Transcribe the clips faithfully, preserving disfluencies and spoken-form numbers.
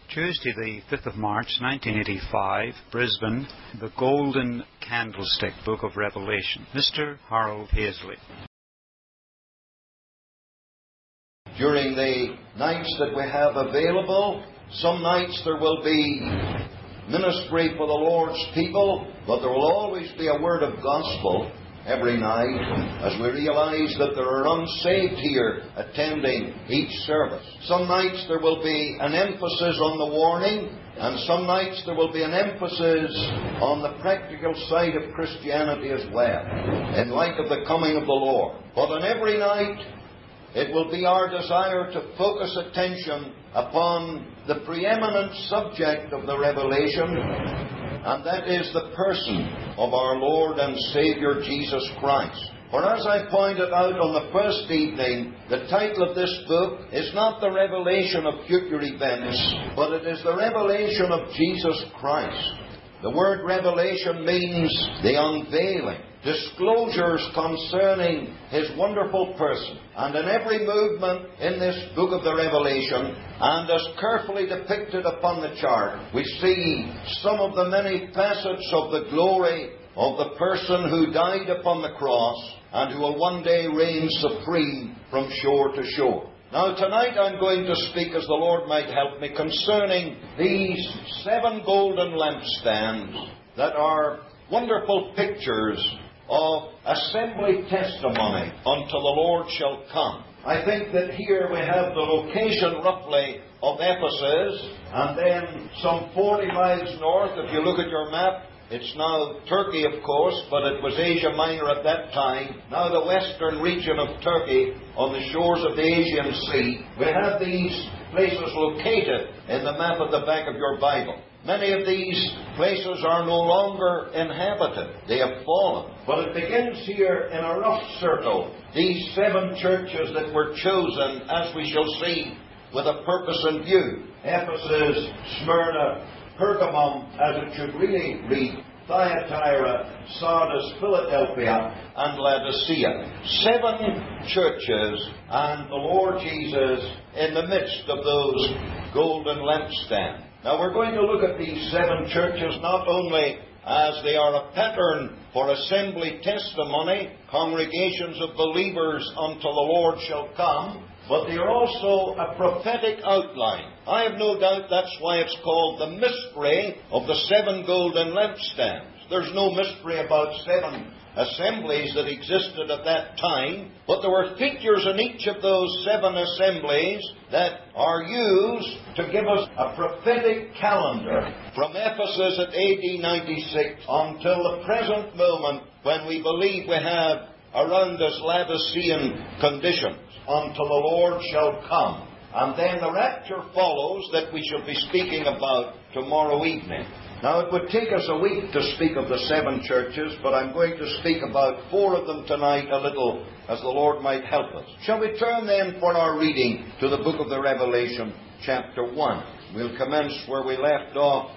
Tuesday, the fifth of March, nineteen eighty-five, Brisbane, the Golden Candlestick, Book of Revelation. Mister Harold Paisley. During the nights that we have available, some nights there will be ministry for the Lord's people, but there will always be a word of gospel every night, as we realize that there are unsaved here attending each service. Some nights there will be an emphasis on the warning, and some nights there will be an emphasis on the practical side of Christianity as well, in light of the coming of the Lord. But on every night, it will be our desire to focus attention upon the preeminent subject of the revelation, and that is the person of our Lord and Saviour Jesus Christ. For as I pointed out on the first evening, the title of this book is not the revelation of future events, but it is the revelation of Jesus Christ. The word revelation means the unveiling, disclosures concerning His wonderful person. And in every movement in this book of the Revelation, and as carefully depicted upon the chart, we see some of the many facets of the glory of the person who died upon the cross and who will one day reign supreme from shore to shore. Now tonight I'm going to speak, as the Lord might help me, concerning these seven golden lampstands that are wonderful pictures of assembly testimony until the Lord shall come. I think that here we have the location roughly of Ephesus, and then some forty miles north, if you look at your map. It's now Turkey, of course, but it was Asia Minor at that time. Now the western region of Turkey on the shores of the Aegean Sea. We have these places located in the map at the back of your Bible. Many of these places are no longer inhabited. They have fallen. But it begins here in a rough circle. These seven churches that were chosen, as we shall see, with a purpose in view. Ephesus, Smyrna, Pergamum, as it should really read, Thyatira, Sardis, Philadelphia, and Laodicea. Seven churches, and the Lord Jesus in the midst of those golden lampstands. Now we're going to look at these seven churches not only as they are a pattern for assembly testimony, congregations of believers until the Lord shall come, but they are also a prophetic outline. I have no doubt that's why it's called the mystery of the seven golden lampstands. There's no mystery about seven assemblies that existed at that time, but there were features in each of those seven assemblies that are used to give us a prophetic calendar from Ephesus at A D ninety-six until the present moment, when we believe we have around us Laodicean conditions, until the Lord shall come. And then the rapture follows, that we shall be speaking about tomorrow evening. Now, it would take us a week to speak of the seven churches, but I'm going to speak about four of them tonight a little, as the Lord might help us. Shall we turn then for our reading to the book of the Revelation, chapter one. We'll commence where we left off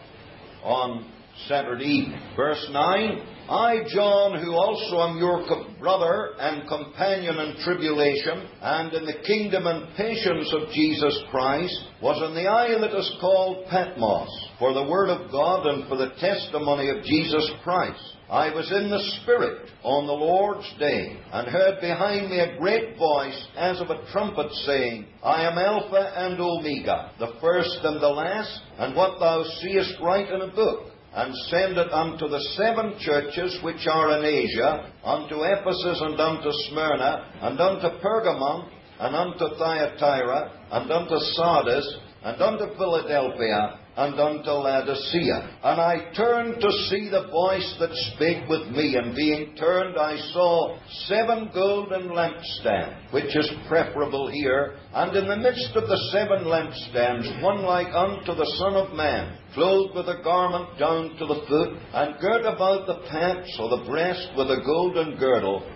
on Saturday evening. Verse nine, I, John, who also am your co- brother and companion in tribulation, and in the kingdom and patience of Jesus Christ, was in the isle that is called Patmos, for the word of God and for the testimony of Jesus Christ. I was in the Spirit on the Lord's day, and heard behind me a great voice as of a trumpet, saying, I am Alpha and Omega, the first and the last, and what thou seest write in a book, and send it unto the seven churches which are in Asia, unto Ephesus, and unto Smyrna, and unto Pergamum, and unto Thyatira, and unto Sardis, and unto Philadelphia, and unto Laodicea. And I turned to see the voice that spake with me, and being turned I saw seven golden lampstands, which is preferable here, and in the midst of the seven lampstands one like unto the Son of Man, clothed with a garment down to the foot, and girt about the paps or the breast with a golden girdle,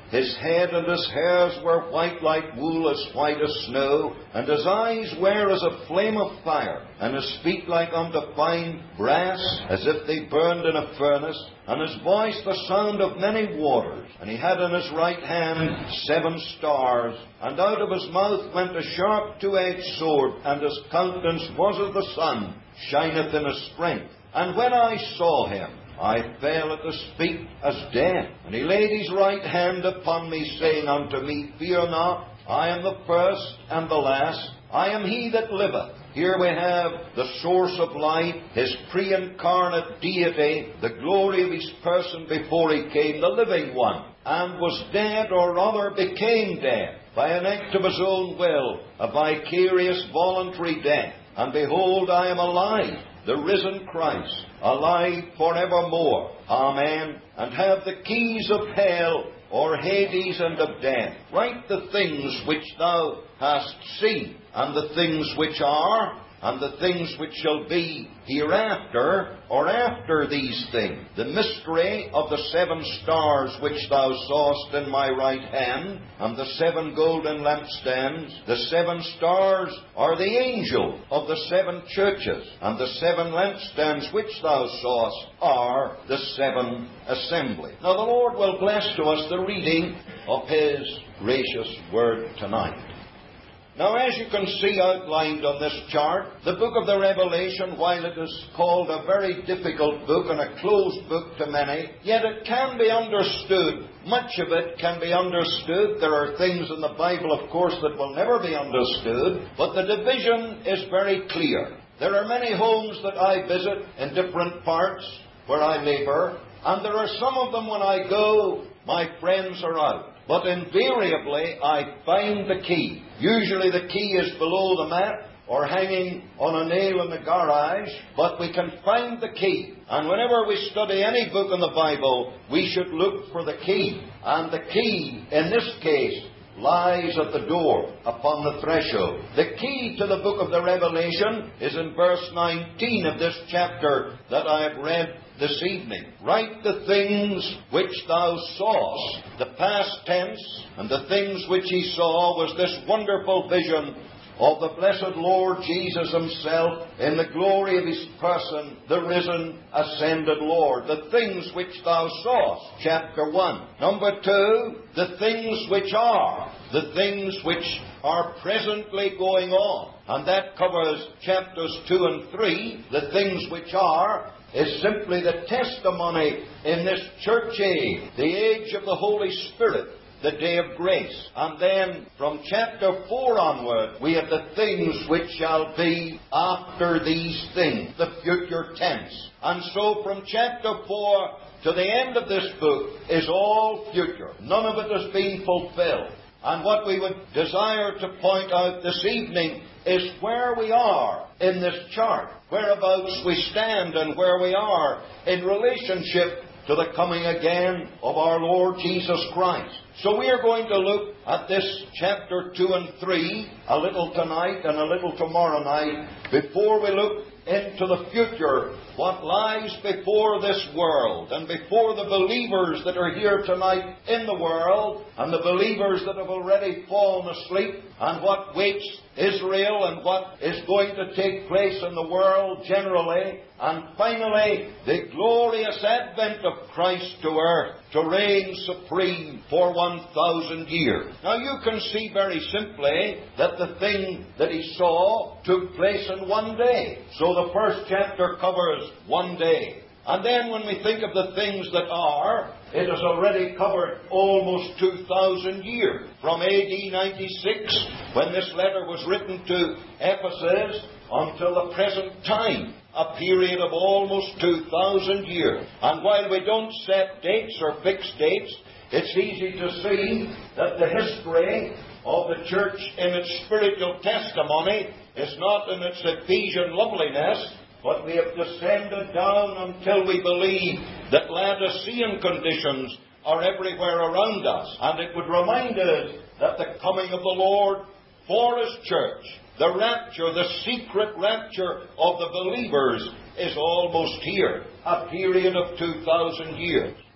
His head and his hairs were white like wool, as white as snow, and his eyes were as a flame of fire, and his feet like unto fine brass, as if they burned in a furnace, and his voice the sound of many waters. And he had in his right hand seven stars, and out of his mouth went a sharp two-edged sword, and his countenance was as the sun, shineth in his strength. And when I saw him, I fell at his feet as dead. And he laid his right hand upon me, saying unto me, Fear not, I am the first and the last. I am he that liveth. Here we have the source of life, his pre-incarnate deity, the glory of his person before he came, the living one, and was dead, or rather became dead, by an act of his own will, a vicarious voluntary death. And behold, I am alive, the risen Christ, alive forevermore. Amen. And have the keys of hell, or Hades, and of death. Write the things which thou hast seen, and the things which are, and the things which shall be hereafter, or after these things. The mystery of the seven stars which thou sawest in my right hand, and the seven golden lampstands. The seven stars are the angel of the seven churches, and the seven lampstands which thou sawest are the seven assemblies. Now the Lord will bless to us the reading of His gracious Word tonight. Now, as you can see outlined on this chart, the book of the Revelation, while it is called a very difficult book and a closed book to many, yet it can be understood. Much of it can be understood. There are things in the Bible, of course, that will never be understood, but the division is very clear. There are many homes that I visit in different parts where I labor, and there are some of them when I go, my friends are out. But invariably, I find the key. Usually the key is below the mat or hanging on a nail in the garage, but we can find the key. And whenever we study any book in the Bible, we should look for the key. And the key, in this case, lies at the door, upon the threshold. The key to the book of the Revelation is in verse nineteen of this chapter that I have read this evening. Write the things which thou sawest. The past tense, and the things which he saw was this wonderful vision of the blessed Lord Jesus Himself in the glory of His person, the risen, ascended Lord. The things which thou sawest, chapter one. Number two, the things which are, the things which are presently going on. And that covers chapters two and three. The things which are is simply the testimony in this church age, the age of the Holy Spirit, the day of grace. And then from chapter four onward, we have the things which shall be after these things, the future tense. And so from chapter four to the end of this book is all future. None of it has been fulfilled. And what we would desire to point out this evening is where we are in this chart, whereabouts we stand and where we are in relationship to the coming again of our Lord Jesus Christ. So we are going to look at this chapter two and three a little tonight and a little tomorrow night before we look into the future, what lies before this world and before the believers that are here tonight in the world and the believers that have already fallen asleep, and what waits Israel and what is going to take place in the world generally, and finally the glorious advent of Christ to earth to reign supreme for one thousand years. Now you can see very simply that the thing that he saw took place in one day. So the first chapter covers one day. And then when we think of the things that are, it has already covered almost two thousand years. From A D ninety-six, when this letter was written to Ephesus, until the present time, a period of almost two thousand years. And while we don't set dates or fix dates, it's easy to see that the history of the church in its spiritual testimony is not in its Ephesian loveliness, but we have descended down until we believe that Laodicean conditions are everywhere around us. And it would remind us that the coming of the Lord for His church, the rapture, the secret rapture of the believers, is almost here. A period of two thousand years.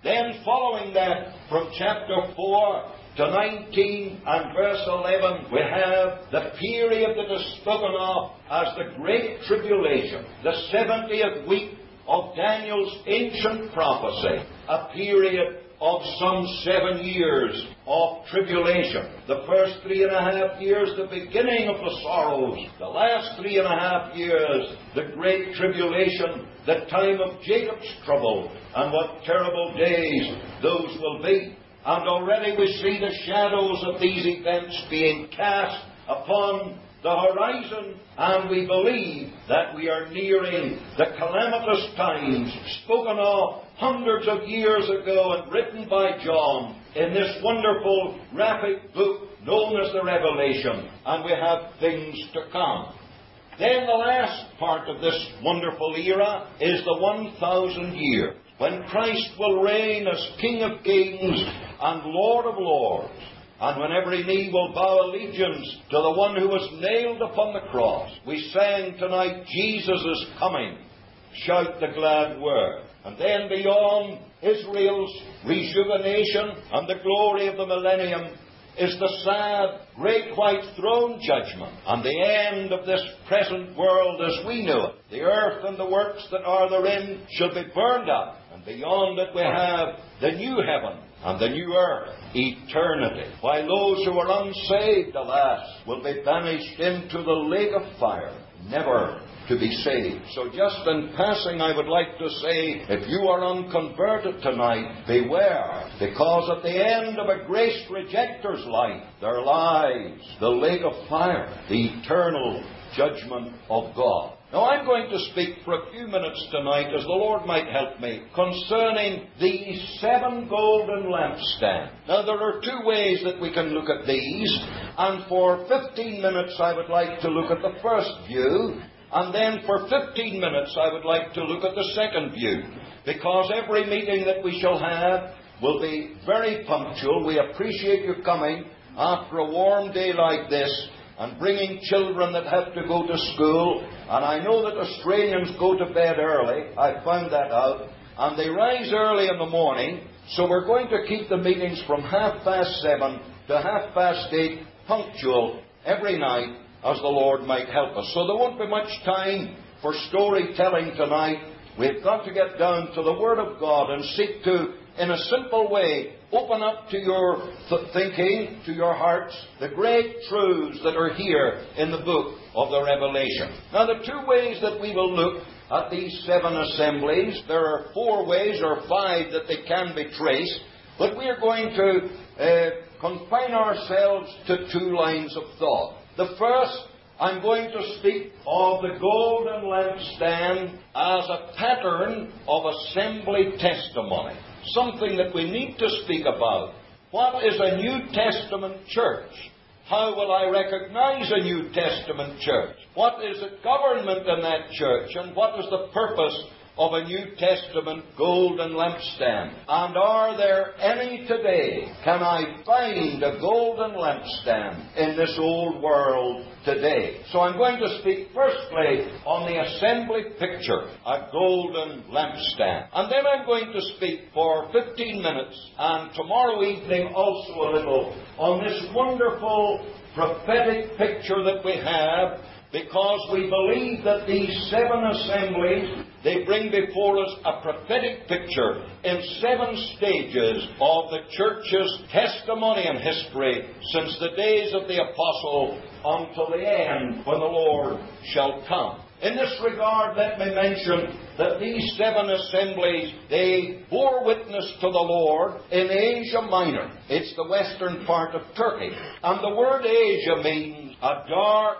Then following that, from chapter four to nineteen and verse eleven, we have the period that is spoken of as the Great Tribulation, the seventieth week of Daniel's ancient prophecy, a period of some seven years of tribulation. The first three and a half years, the beginning of the sorrows. The last three and a half years, the Great Tribulation, the time of Jacob's trouble, and what terrible days those will be. And already we see the shadows of these events being cast upon the horizon, and we believe that we are nearing the calamitous times spoken of hundreds of years ago and written by John in this wonderful graphic book known as the Revelation, and we have things to come. Then the last part of this wonderful era is the one thousand years, when Christ will reign as King of Kings and Lord of Lords, and when every knee will bow allegiance to the one who was nailed upon the cross. We sang tonight, Jesus is coming, shout the glad word. And then beyond Israel's rejuvenation and the glory of the millennium is the sad, great white throne judgment, and the end of this present world as we know it. The earth and the works that are therein shall be burned up, and beyond it we have the new heaven and the new earth, eternity. While those who are unsaved, alas, will be banished into the lake of fire, never to be saved. So just in passing, I would like to say, if you are unconverted tonight, beware, because at the end of a grace rejecter's life, there lies the lake of fire, the eternal judgment of God. Now, I'm going to speak for a few minutes tonight, as the Lord might help me, concerning these seven golden lampstands. Now, there are two ways that we can look at these, and for fifteen minutes I would like to look at the first view, and then for fifteen minutes I would like to look at the second view, because every meeting that we shall have will be very punctual. We appreciate you coming after a warm day like this, and bringing children that have to go to school. And I know that Australians go to bed early. I found that out. And they rise early in the morning. So we're going to keep the meetings from half past seven to half past eight punctual every night, as the Lord might help us. So there won't be much time for storytelling tonight. We've got to get down to the Word of God and seek to, in a simple way, open up to your th- thinking, to your hearts, the great truths that are here in the book of the Revelation. Now, the two ways that we will look at these seven assemblies, there are four ways or five that they can be traced, but we are going to uh, confine ourselves to two lines of thought. The first, I'm going to speak of the golden lampstand as a pattern of assembly testimony. Something that we need to speak about. What is a New Testament church? How will I recognize a New Testament church? What is the government in that church? And what is the purpose of a New Testament golden lampstand? And are there any today? Can I find a golden lampstand in this old world today? So I'm going to speak firstly on the assembly picture, a golden lampstand. And then I'm going to speak for fifteen minutes, and tomorrow evening also a little, on this wonderful prophetic picture that we have, because we believe that these seven assemblies, they bring before us a prophetic picture in seven stages of the church's testimony and history since the days of the apostle until the end when the Lord shall come. In this regard, let me mention that these seven assemblies, they bore witness to the Lord in Asia Minor. It's the western part of Turkey. And the word Asia means a dark,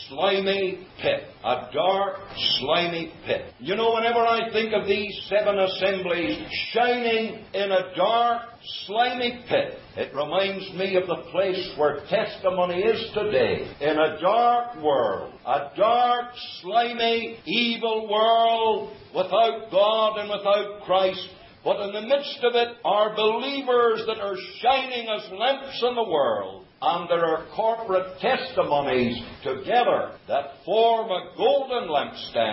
slimy pit. A dark, slimy pit. You know, whenever I think of these seven assemblies shining in a dark, slimy pit, it reminds me of the place where testimony is today. In a dark world. A dark, slimy, evil world without God and without Christ. But in the midst of it are believers that are shining as lamps in the world. And there are corporate testimonies together that form a golden lampstand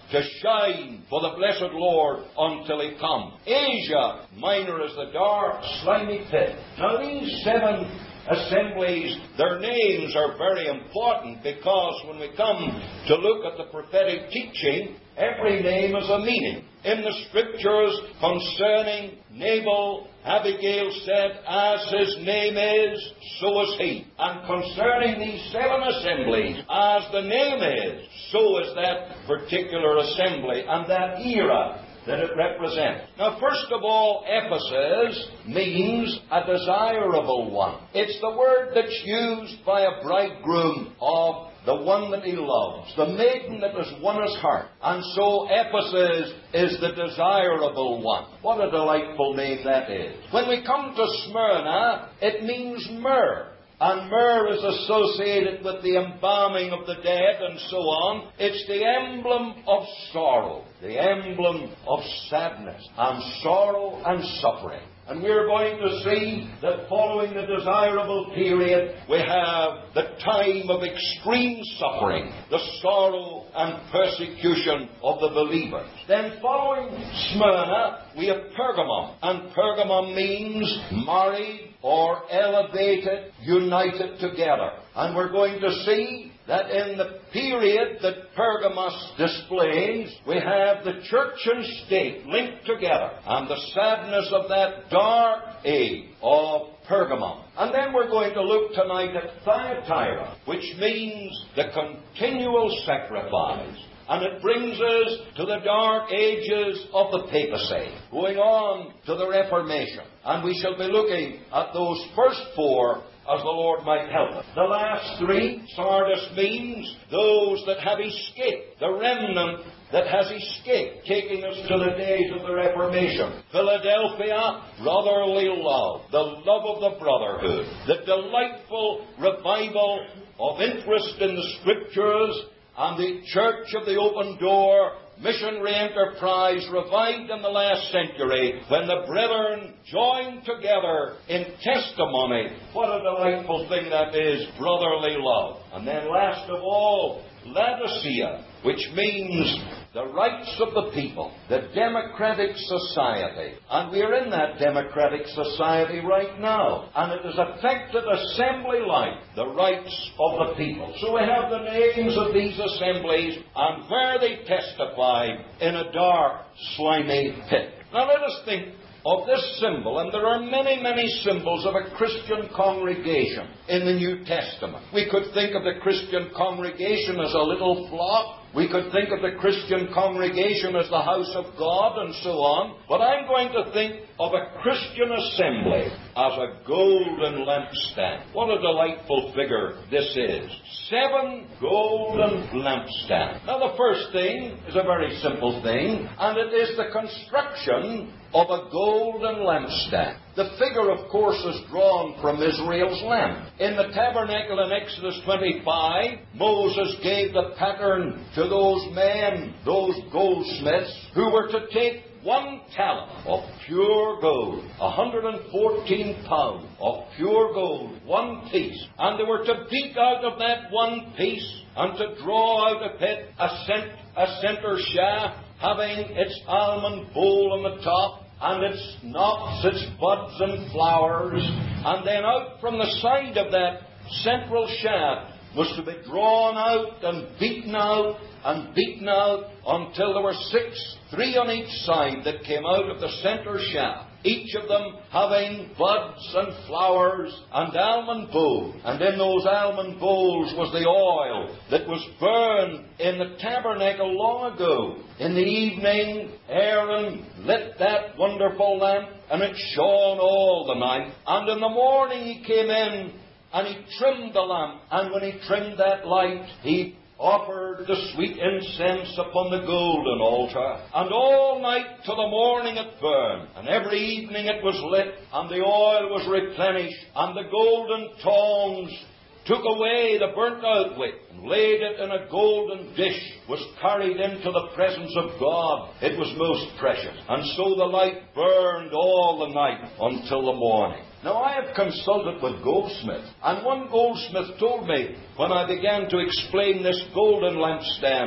to shine for the blessed Lord until He come. Asia Minor is the dark, slimy pit. Now these seven assemblies, their names are very important, because when we come to look at the prophetic teaching, every name is a meaning. In the Scriptures concerning Nabal, Abigail said, as his name is, so is he. And concerning these seven assemblies, as the name is, so is that particular assembly and that era that it represents. Now, first of all, Ephesus means a desirable one. It's the word that's used by a bridegroom of the one that he loves, the maiden that has won his heart. And so Ephesus is the desirable one. What a delightful name that is. When we come to Smyrna, it means myrrh. And myrrh is associated with the embalming of the dead and so on. It's the emblem of sorrow, the emblem of sadness and sorrow and suffering. And we're going to see that following the desirable period, we have the time of extreme suffering, the sorrow and persecution of the believers. Then following Smyrna, we have Pergamum. And Pergamum means married or elevated, united together. And we're going to see that in the period that Pergamos displays, we have the church and state linked together, and the sadness of that dark age of Pergamum. And then we're going to look tonight at Thyatira, which means the continual sacrifice. And it brings us to the dark ages of the papacy, going on to the Reformation. And we shall be looking at those first four as the Lord might help us. The last three, Sardis means those that have escaped, the remnant that has escaped, taking us to the days of the Reformation. Philadelphia, brotherly love, the love of the brotherhood, the delightful revival of interest in the Scriptures, and the Church of the Open Door missionary enterprise revived in the last century when the brethren joined together in testimony. What a delightful thing that is, brotherly love. And then last of all, Laodicea, which means the rights of the people, the democratic society. And we are in that democratic society right now. And it has affected assembly life, the rights of the people. So we have the names of these assemblies and where they testified in a dark, slimy pit. Now let us think of this symbol, and there are many, many symbols of a Christian congregation in the New Testament. We could think of the Christian congregation as a little flock. We could think of the Christian congregation as the house of God and so on. But I'm going to think of a Christian assembly as a golden lampstand. What a delightful figure this is. Seven golden lampstands. Now the first thing is a very simple thing, and it is the construction of a golden lampstand. The figure, of course, is drawn from Israel's lamp. In the tabernacle in Exodus twenty-five, Moses gave the pattern to those men, those goldsmiths, who were to take one talent of pure gold, one hundred fourteen pounds of pure gold, one piece. And they were to beat out of that one piece and to draw out of it a, cent- a center shaft having its almond bowl on the top, and its knops, its buds and flowers. And then out from the side of that central shaft was to be drawn out and beaten out and beaten out until there were six, three on each side that came out of the center shaft, each of them having buds and flowers and almond bowls. And in those almond bowls was the oil that was burned in the tabernacle long ago. In the evening, Aaron lit that wonderful lamp, and it shone all the night. And in the morning he came in, and he trimmed the lamp. And when he trimmed that light, he offered the sweet incense upon the golden altar. And all night till the morning it burned. And every evening it was lit, and the oil was replenished, and the golden tongs took away the burnt-out wick, and laid it in a golden dish, was carried into the presence of God. It was most precious. And so the light burned all the night until the morning. Now, I have consulted with goldsmiths, and one goldsmith told me, when I began to explain this golden lampstand,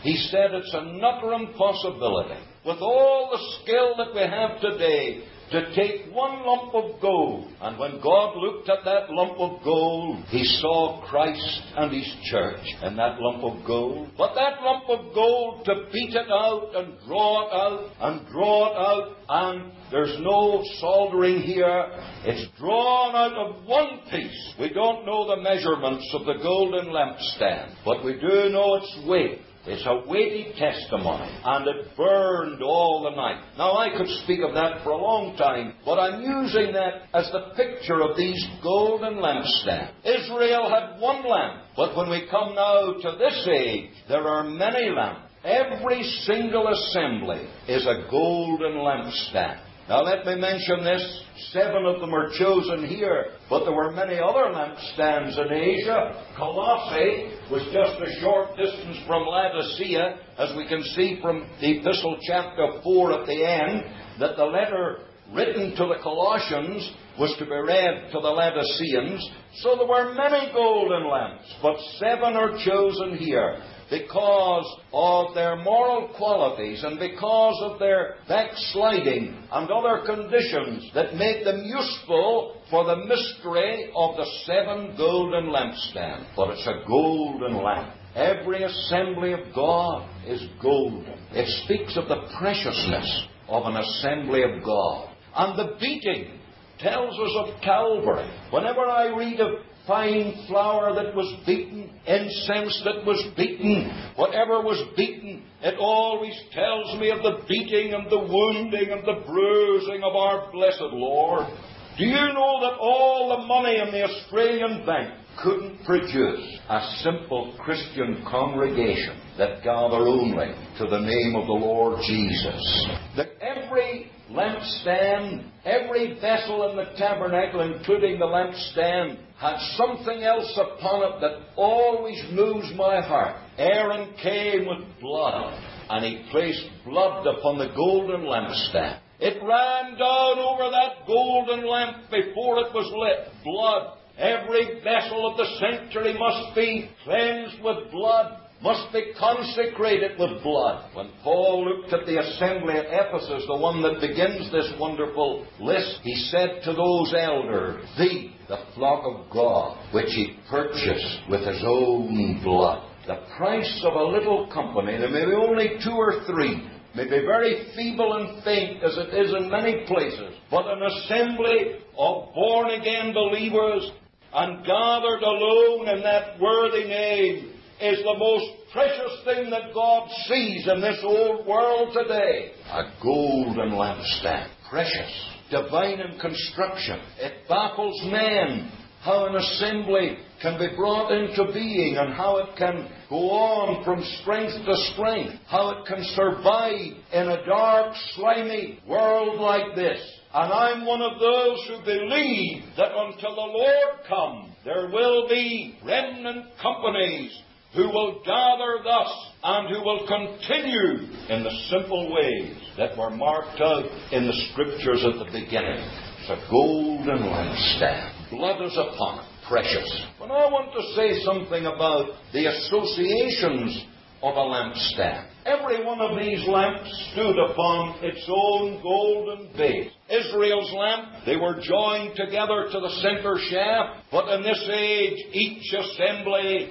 He said it's an utter impossibility, with all the skill that we have today, to take one lump of gold. And when God looked at that lump of gold, He saw Christ and His church in that lump of gold. But that lump of gold, to beat it out and draw it out and draw it out, and there's no soldering here, it's drawn out of one piece. We don't know the measurements of the golden lampstand, but we do know its weight. It's a weighty testimony, and it burned all the night. Now, I could speak of that for a long time, but I'm using that as the picture of these golden lampstands. Israel had one lamp, but when we come now to this age, there are many lamps. Every single assembly is a golden lampstand. Now, let me mention this. Seven of them are chosen here, but there were many other lampstands in Asia. Colossae was just a short distance from Laodicea, as we can see from the epistle chapter four at the end, that the letter written to the Colossians was to be read to the Laodiceans. So there were many golden lamps, but seven are chosen here, because of their moral qualities and because of their backsliding and other conditions that make them useful for the mystery of the seven golden lampstands. But it's a golden lamp. Every assembly of God is golden. It speaks of the preciousness of an assembly of God. And the beating tells us of Calvary. Whenever I read of fine flour that was beaten, incense that was beaten, whatever was beaten, it always tells me of the beating and the wounding and the bruising of our blessed Lord. Do you know that all the money in the Australian bank couldn't produce a simple Christian congregation that gather only to the name of the Lord Jesus? That every lampstand, every vessel in the tabernacle, including the lampstand, had something else upon it that always moves my heart. Aaron came with blood, and he placed blood upon the golden lampstand. It ran down over that golden lamp before it was lit. Blood. Every vessel of the sanctuary must be cleansed with blood, must be consecrated with blood. When Paul looked at the assembly at Ephesus, the one that begins this wonderful list, he said to those elders, "Thee, the flock of God, which he purchased with his own blood." The price of a little company, there may be only two or three, may be very feeble and faint as it is in many places, but an assembly of born-again believers and gathered alone in that worthy name is the most precious thing that God sees in this old world today. A golden lampstand. Precious. Divine in construction. It baffles men how an assembly can be brought into being and how it can go on from strength to strength. How it can survive in a dark, slimy world like this. And I'm one of those who believe that until the Lord come, there will be remnant companies who will gather thus and who will continue in the simple ways that were marked out in the Scriptures at the beginning. It's a golden lampstand. Blood is upon it. Precious. But I want to say something about the associations of a lampstand. Every one of these lamps stood upon its own golden base. Israel's lamp, they were joined together to the center shaft, but in this age, each assembly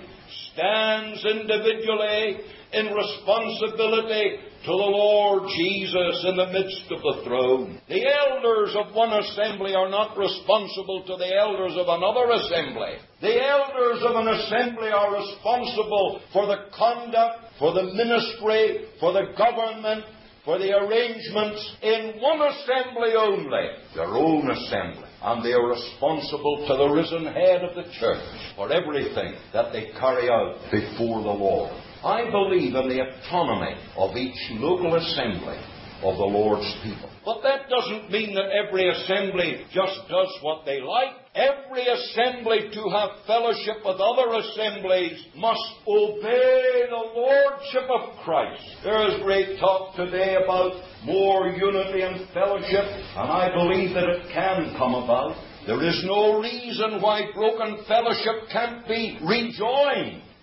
stands individually in responsibility to the Lord Jesus in the midst of the throne. The elders of one assembly are not responsible to the elders of another assembly. The elders of an assembly are responsible for the conduct, for the ministry, for the government, for the arrangements in one assembly only, their own assembly. And they are responsible to the risen head of the church for everything that they carry out before the Lord. I believe in the autonomy of each local assembly of the Lord's people. But that doesn't mean that every assembly just does what they like. Every assembly to have fellowship with other assemblies must obey the Lordship of Christ. There is great talk today about more unity and fellowship, and I believe that it can come about. There is no reason why broken fellowship can't be rejoined.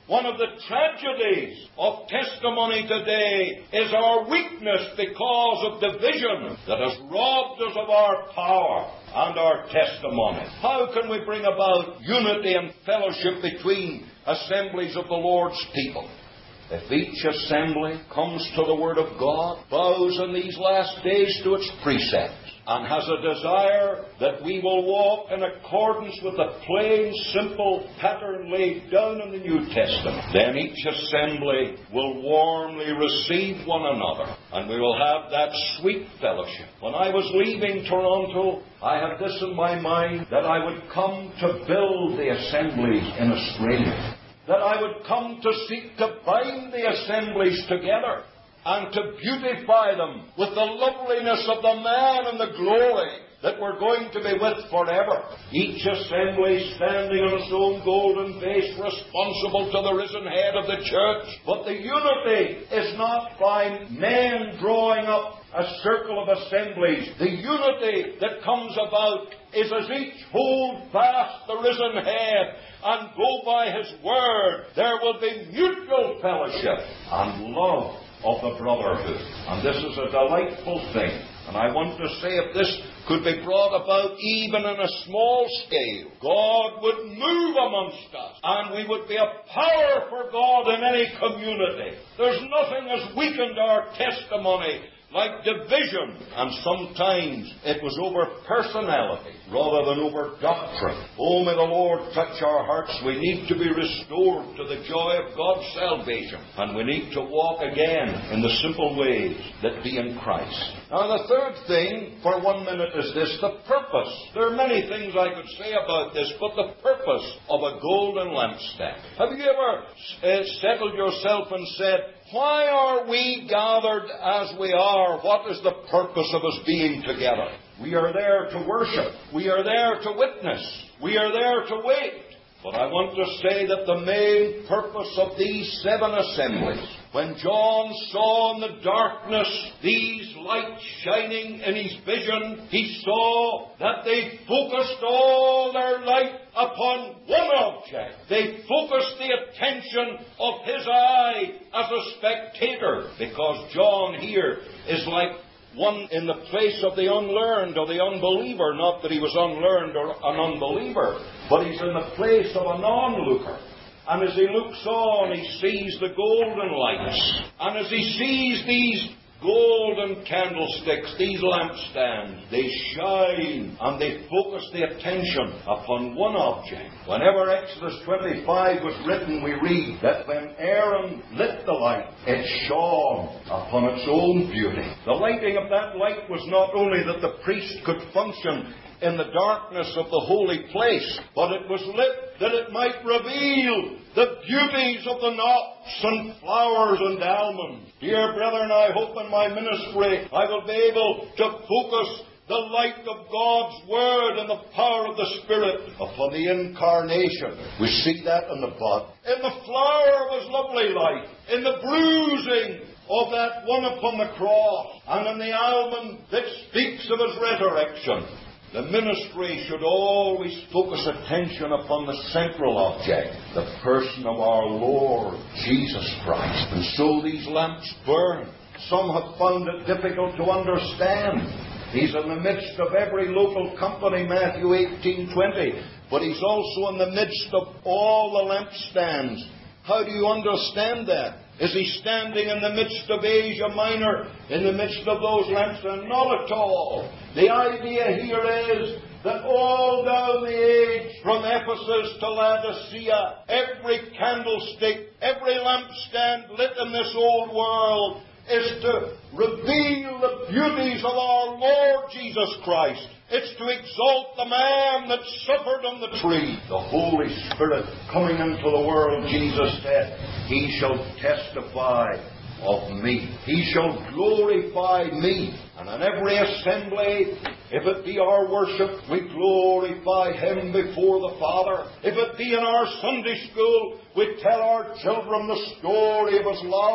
One of the tragedies of testimony today is our weakness because of division that has robbed us of our power and our testimony. How can we bring about unity and fellowship between assemblies of the Lord's people? If each assembly comes to the Word of God, bows in these last days to its precepts, and has a desire that we will walk in accordance with the plain, simple pattern laid down in the New Testament, then each assembly will warmly receive one another, and we will have that sweet fellowship. When I was leaving Toronto, I had this in my mind, that I would come to build the assemblies in Australia, that I would come to seek to bind the assemblies together and to beautify them with the loveliness of the man and the glory that we're going to be with forever. Each assembly standing on its own golden base, responsible to the risen head of the church. But the unity is not by men drawing up a circle of assemblies. The unity that comes about is as each hold fast the risen head and go by His word. There will be mutual fellowship and love of the brotherhood. And this is a delightful thing. And I want to say, if this could be brought about even in a small scale, God would move amongst us, and we would be a power for God in any community. There's nothing has weakened our testimony like division, and sometimes it was over personality rather than over doctrine. Oh, may the Lord touch our hearts. We need to be restored to the joy of God's salvation, and we need to walk again in the simple ways that be in Christ. Now, the third thing for one minute is this, the purpose. There are many things I could say about this, but the purpose of a golden lampstand. Have you ever uh, settled yourself and said, why are we gathered as we are? What is the purpose of us being together? We are there to worship. We are there to witness. We are there to wait. But I want to say that the main purpose of these seven assemblies, when John saw in the darkness these lights shining in his vision, he saw that they focused all their light upon one object. They focused the attention of his eye as a spectator, because John here is like one in the place of the unlearned or the unbeliever. Not that he was unlearned or an unbeliever, but he's in the place of a non-looker. And as he looks on, he sees the golden lights. And as he sees these golden candlesticks, these lampstands, they shine and they focus the attention upon one object. Whenever Exodus twenty-five was written, we read that when Aaron lit the light, it shone upon its own beauty. The lighting of that light was not only that the priest could function in the darkness of the holy place, but it was lit that it might reveal the beauties of the knops and flowers and almonds. Dear brethren, I hope in my ministry I will be able to focus the light of God's Word and the power of the Spirit upon the incarnation. We see that in the bud. In the flower was lovely light. In the bruising of that one upon the cross, and in the almond that speaks of His resurrection. The ministry should always focus attention upon the central object, the person of our Lord Jesus Christ. And so these lamps burn. Some have found it difficult to understand. He's in the midst of every local company, Matthew eighteen twenty, but He's also in the midst of all the lampstands. How do you understand that? Is He standing in the midst of Asia Minor, in the midst of those lampstands? Not at all. The idea here is that all down the age, from Ephesus to Laodicea, every candlestick, every lampstand lit in this old world is to reveal the beauties of our Lord Jesus Christ. It's to exalt the man that suffered on the tree. The Holy Spirit coming into the world, Jesus said, He shall testify of me. He shall glorify me. And in every assembly, if it be our worship, we glorify Him before the Father. If it be in our Sunday school, we tell our children the story of His love.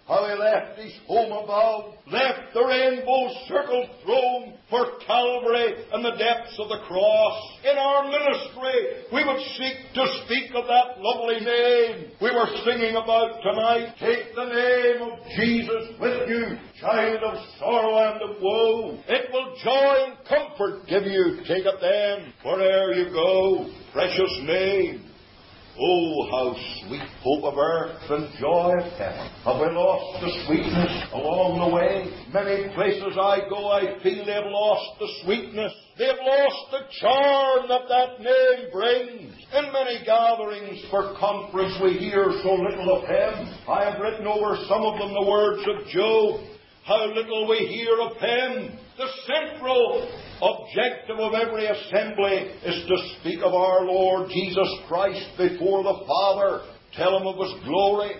how He left His home above, left the rainbow-circled throne for Calvary and the depths of the cross. In our ministry, we would seek to speak of that lovely name we were singing about tonight. Take the name of Jesus with you, child of sorrow and of woe. It will joy and comfort give you. Take it then, where'er you go. Precious name. Oh, how sweet hope of earth and joy of heaven. Have we lost the sweetness along the way? Many places I go, I feel they've lost the sweetness. They've lost the charm that that name brings. In many gatherings for conference we hear so little of Him. I have written over some of them the words of Job. How little we hear of Him. The central objective of every assembly is to speak of our Lord Jesus Christ before the Father. Tell Him of His glory.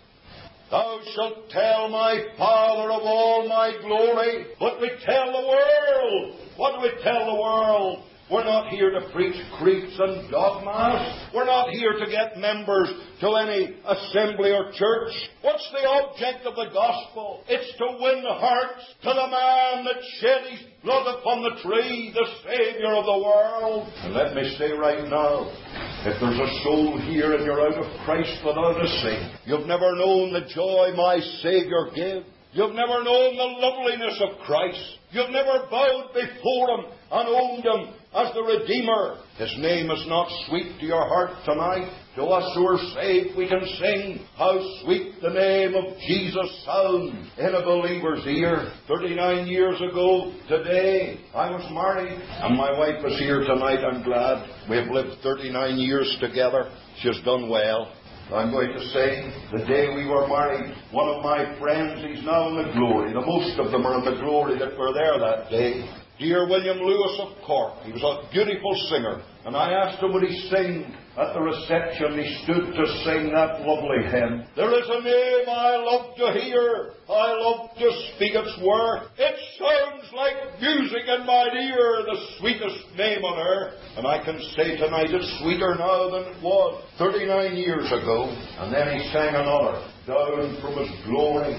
Thou shalt tell my Father of all my glory. But we tell the world. What do we tell the world? We're not here to preach creeds and dogmas. We're not here to get members to any assembly or church. What's the object of the gospel? It's to win hearts to the man that shed his blood upon the tree, the Saviour of the world. And let me say right now, if there's a soul here and you're out of Christ without a sin, you've never known the joy my Saviour gives. You've never known the loveliness of Christ. You've never bowed before Him and owned Him as the Redeemer. His name is not sweet to your heart tonight. To us who are saved, we can sing how sweet the name of Jesus sounds in a believer's ear. Thirty-nine years ago today, I was married, and my wife is here tonight. I'm glad. We have lived thirty-nine years together. She's done well. I'm going to say, the day we were married, one of my friends, he's now in the glory. The most of them are in the glory that were there that day. Dear William Lewis of Cork. He was a beautiful singer. And I asked him, would he sing at the reception? He stood to sing that lovely hymn. There is a name I love to hear. I love to speak its worth. It sounds like music in my ear, the sweetest name on earth. And I can say tonight it's sweeter now than it was thirty-nine years ago. And then he sang another, down from His glory.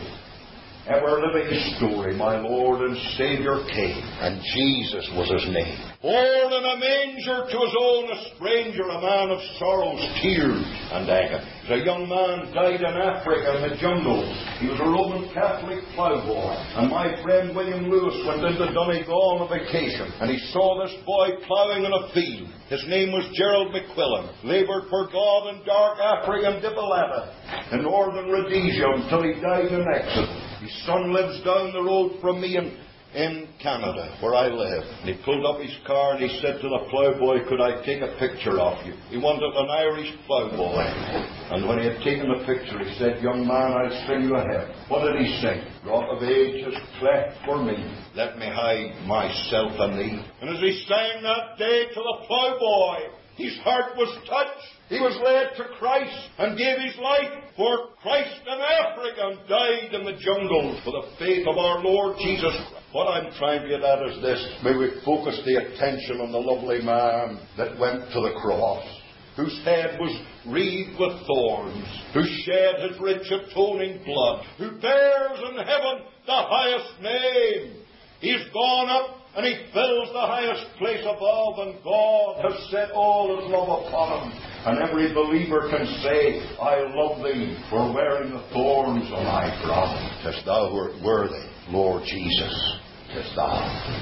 Ever-living story, my Lord and Saviour came, and Jesus was His name. Born in a manger to His own, a stranger, a man of sorrows, tears, and agony. A young man died in Africa in the jungle. He was a Roman Catholic ploughboy. And my friend William Lewis went into Donegal on a vacation, and he saw this boy ploughing in a field. His name was Gerald McQuillan. Laboured for God in dark Africa and Dipolata, in northern Rhodesia, until he died in Exodus. His son lives down the road from me in, in Canada, where I live. And he pulled up his car and he said to the ploughboy, could I take a picture of you? He wanted an Irish ploughboy. And when he had taken the picture, he said, young man, I'll sing you a hymn. What did he sing? Rock of ages cleft for me. Let me hide myself in thee. And as he sang that day to the ploughboy, his heart was touched. He was led to Christ and gave his life for Christ in Africa and died in the jungle for the faith of our Lord Jesus Christ. What I'm trying to get at is this. May we focus the attention on the lovely man that went to the cross, whose head was wreathed with thorns, who shed His rich atoning blood, who bears in heaven the highest name. He's gone up and He fills the highest place above, and God has set all His love upon Him. And every believer can say, I love Thee for wearing the thorns on thy brow. Tis Thou who art worthy, Lord Jesus. Tis Thou.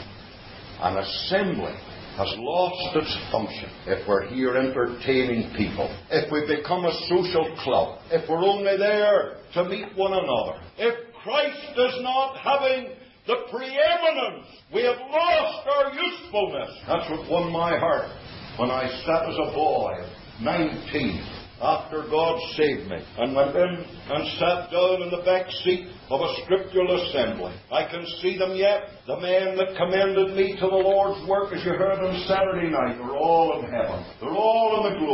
An assembly has lost its function if we're here entertaining people, if we become a social club, if we're only there to meet one another, if Christ is not having the preeminence, we have lost our usefulness. That's what won my heart when I sat as a boy, nineteen, after God saved me, and went in and sat down in the back seat of a scriptural assembly. I can see them yet. The men that commended me to the Lord's work, as you heard on Saturday night, are all in heaven. They're all in the glory.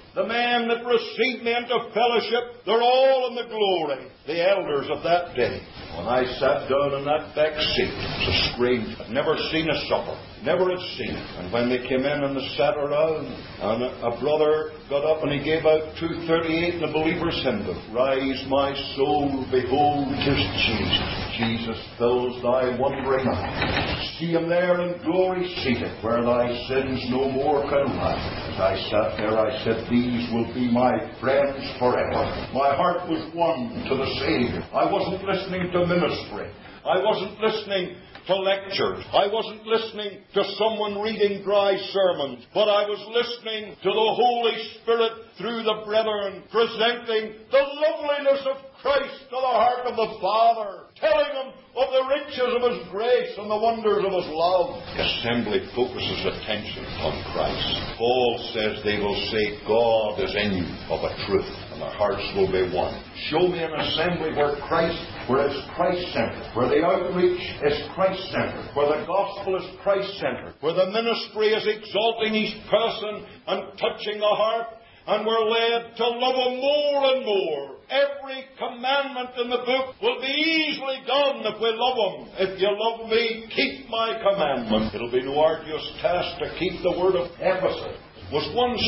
the men that received me into fellowship, they're all in the glory. The elders of that day. When I sat down in that back seat, it was a strange. I'd never seen a supper. Never had seen it. And when they came in and they sat around, and a, a brother got up and he gave out two thirty-eight in the believer's hymn book. Rise, my soul, behold, 'tis Jesus. Jesus fills thy wondering eyes. See him there in glory seated, where thy sins no more can rise. As I sat there, I said, these will be my friends forever. My heart was won to the Savior. I wasn't listening to ministry. I wasn't listening to lectures. I wasn't listening to someone reading dry sermons, but I was listening to the Holy Spirit through the brethren, presenting the loveliness of Christ to the heart of the Father, telling them of the riches of His grace and the wonders of His love. The assembly focuses attention on Christ. Paul says they will say, God is in you of a truth, and their hearts will be one. Show me an assembly where Christ, where it's Christ-centered, where the outreach is Christ-centered, where the gospel is Christ-centered, where the ministry is exalting His person and touching the heart, and we're led to love Him more and more. Every commandment in the book will be easily done if we love Him. If you love me, keep my commandment. It'll be no arduous task to keep the word of Ephesus. It was once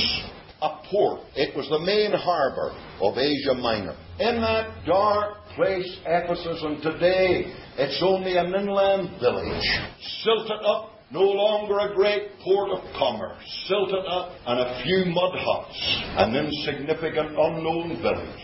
a port. It was the main harbour of Asia Minor. In that dark place, Ephesus, and today it's only an inland village, silted up. No longer a great port of commerce, silted up, and a few mud huts, an insignificant, unknown village.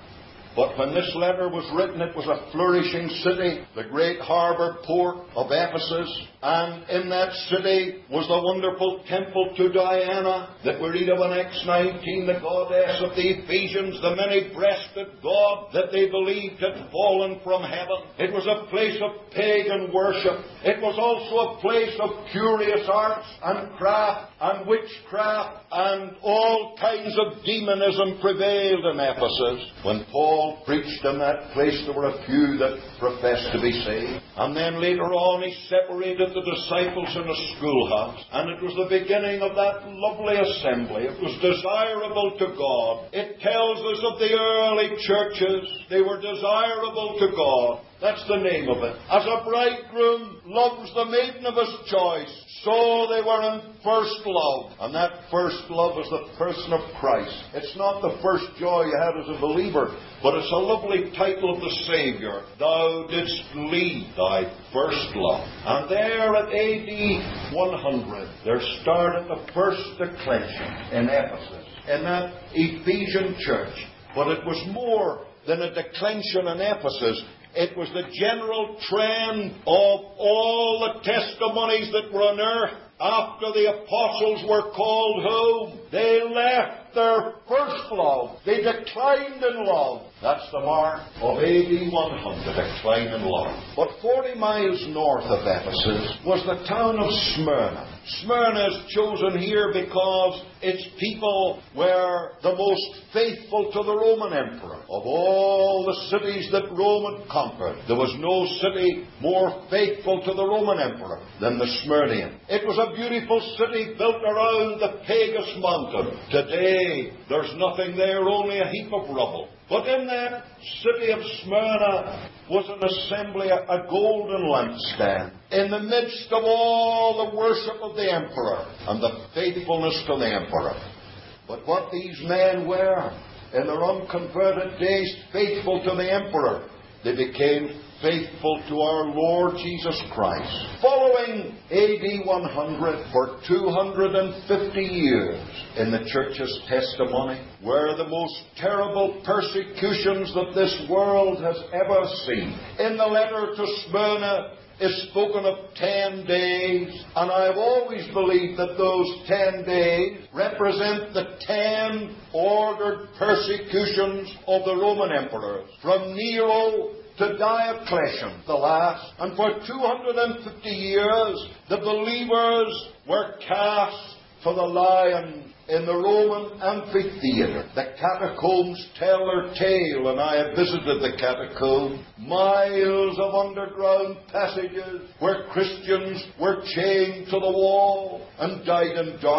But when this letter was written, it was a flourishing city, the great harbour port of Ephesus, and in that city was the wonderful temple to Diana that we read of in Acts nineteen, the goddess of the Ephesians, the many-breasted God that they believed had fallen from heaven. It was a place of pagan worship. It was also a place of curious arts and craft and witchcraft, and all kinds of demonism prevailed in Ephesus. When Paul preached in that place, there were a few that professed to be saved. And then later on he separated the disciples in a schoolhouse, and it was the beginning of that lovely assembly. It was desirable to God. It tells us of the early churches. They were desirable to God. That's the name of it. As a bridegroom loves the maiden of his choice, so they were in first love. And that first love is the person of Christ. It's not the first joy you had as a believer, but it's a lovely title of the Saviour. Thou didst lead thy first love. And there at A D one hundred, there started the first declension in Ephesus, in that Ephesian church. But it was more than a declension in Ephesus. It was the general trend of all the testimonies that were on earth after the apostles were called home. They left their first love. They declined in love. That's the mark of A D one hundred, decline in love. But forty miles north of Ephesus was the town of Smyrna. Smyrna is chosen here because its people were the most faithful to the Roman emperor. Of all the cities that Rome had conquered, there was no city more faithful to the Roman emperor than the Smyrnian. It was a beautiful city built around the Pegasus mountain. Today, there's nothing there, only a heap of rubble. But in that city of Smyrna was an assembly, a golden lampstand, in the midst of all the worship of the emperor and the faithfulness to the emperor. But what these men were, in their unconverted days, faithful to the emperor, they became faithful to our Lord Jesus Christ. Following A D one hundred, for two hundred fifty years in the church's testimony, were the most terrible persecutions that this world has ever seen. In the letter to Smyrna is spoken of ten days, and I've always believed that those ten days represent the ten ordered persecutions of the Roman emperors, from Nero to Diocletian, the last. And for two hundred fifty years, the believers were cast for the lion in the Roman amphitheatre. The catacombs tell their tale, and I have visited the catacomb. Miles of underground passages where Christians were chained to the wall and died in dark.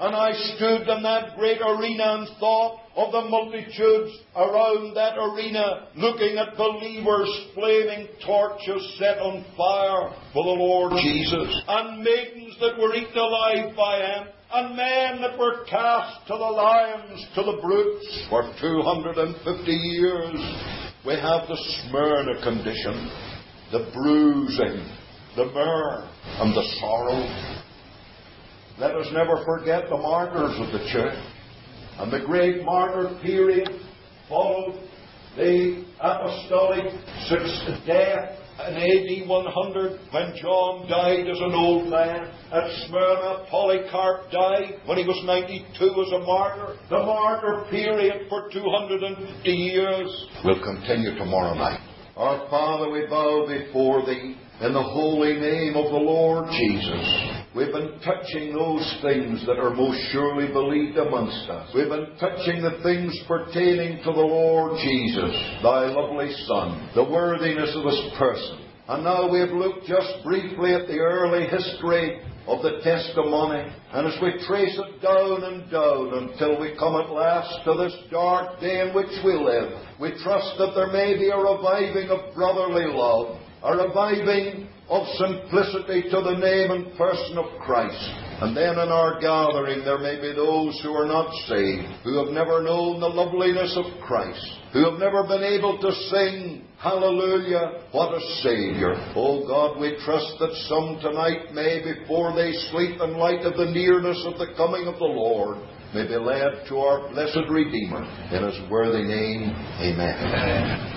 And I stood in that great arena and thought of the multitudes around that arena, looking at believers, flaming torches set on fire for the Lord Jesus, and maidens that were eaten alive by Him, and men that were cast to the lions, to the brutes, for two hundred fifty years. We have the Smyrna condition, the bruising, the myrrh, and the sorrow. Let us never forget the martyrs of the church. And the great martyr period followed the apostolic death in A D one hundred, when John died as an old man. At Smyrna, Polycarp died when he was ninety-two as a martyr. The martyr period for two hundred fifty years will continue tomorrow night. Our Father, we bow before Thee in the holy name of the Lord Jesus. We've been touching those things that are most surely believed amongst us. We've been touching the things pertaining to the Lord Jesus, Thy lovely Son, the worthiness of His person. And now we have looked just briefly at the early history of the testimony. And as we trace it down and down until we come at last to this dark day in which we live, we trust that there may be a reviving of brotherly love, a reviving of simplicity to the name and person of Christ. And then in our gathering there may be those who are not saved, who have never known the loveliness of Christ, who have never been able to sing, Hallelujah, what a Saviour. Oh God, we trust that some tonight may, before they sleep in light of the nearness of the coming of the Lord, may be led to our blessed Redeemer. In His worthy name, Amen. Amen.